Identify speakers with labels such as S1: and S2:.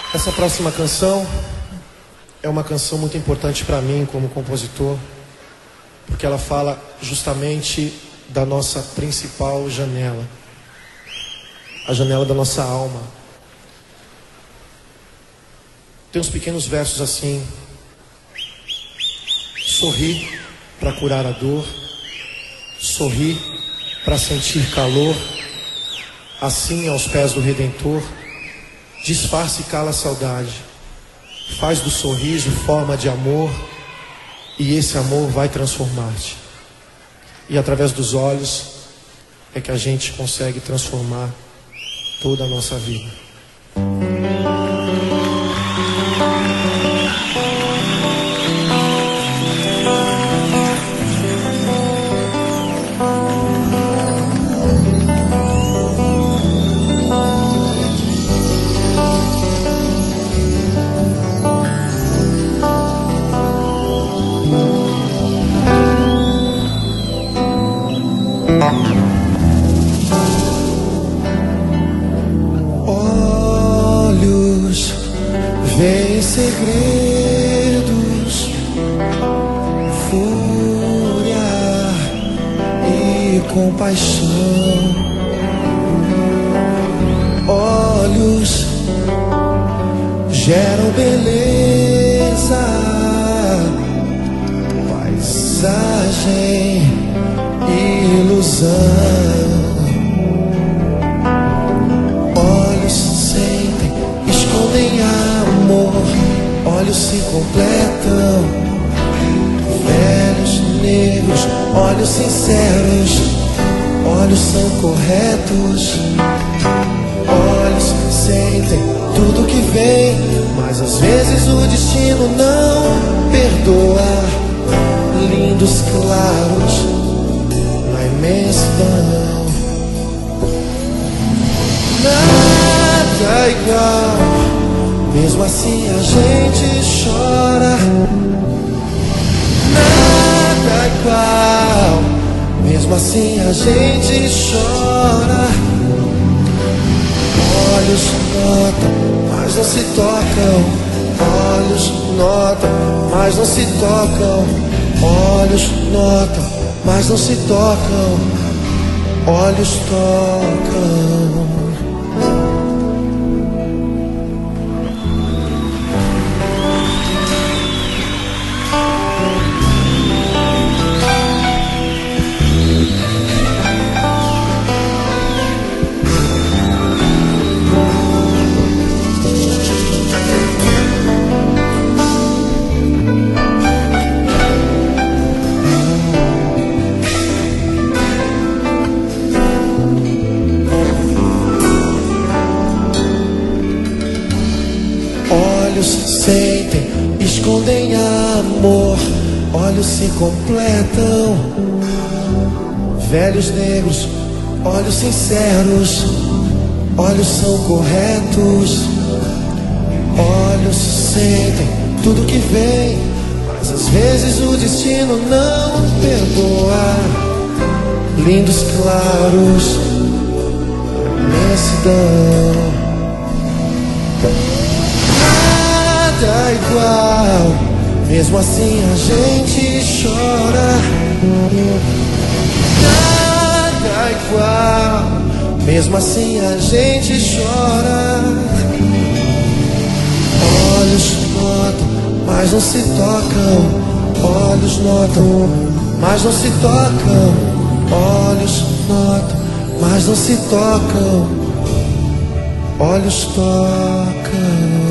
S1: Essa próxima canção é uma canção muito importante para mim como compositor, porque ela fala justamente da nossa principal janela, a janela da nossa alma. Tem uns pequenos versos assim: sorri para curar a dor, sorri para sentir calor, assim aos pés do Redentor. Disfarce e cala a saudade, faz do sorriso forma de amor, e esse amor vai transformar-te. E através dos olhos é que a gente consegue transformar toda a nossa vida. Olhos veem segredos, fúria e compaixão. Olhos geram beleza, paisagem, ilusão. Olhos sentem, escondem amor, olhos se completam. Velhos, negros, olhos sinceros, olhos são corretos. Olhos sentem tudo que vem, mas às vezes o destino não perdoa. Lindos claros na imensidão, nada igual, mesmo assim a gente chora. Nada igual, mesmo assim a gente chora. Olhos notam, mas não se tocam. Olhos notam, mas não se tocam. Olhos notam, mas não se tocam. Olhos tocam. Olhos sentem, escondem amor, olhos se completam. Velhos negros, olhos sinceros, olhos são corretos. Olhos sentem tudo que vem, mas às vezes o destino não perdoa. Lindos claros, imensidão. Nada igual, mesmo assim a gente chora. Nada igual, mesmo assim a gente chora. Olhos notam, mas não se tocam. Olhos notam, mas não se tocam. Olhos notam, mas não se tocam. Olhos tocam.